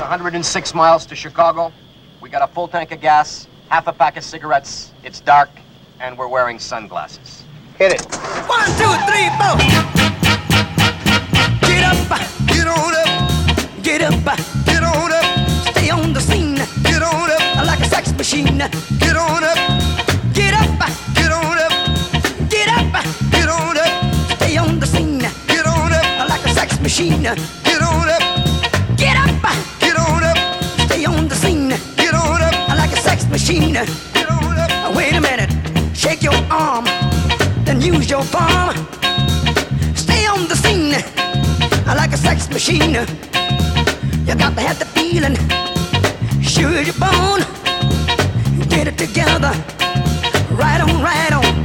106 miles to Chicago. We got a full tank of gas, half a pack of cigarettes. It's dark, and we're wearing sunglasses. Hit it. 1, 2, 3, 4. Get up, get on up, get up, get on up. Stay on the scene, get on up, like a sex machine. Get on up, get up, get on up, get up, get on up. Stay on the scene, get on up, like a sex machine. Get on up, get up, get on up. Stay on the scene, get on up, like a sex machine. Get on up. Wait a minute, shake your arm. Then use your palm. Stay on the scene like a sex machine. You got to have the feeling, sure as you're born. Get it together, right on, right on.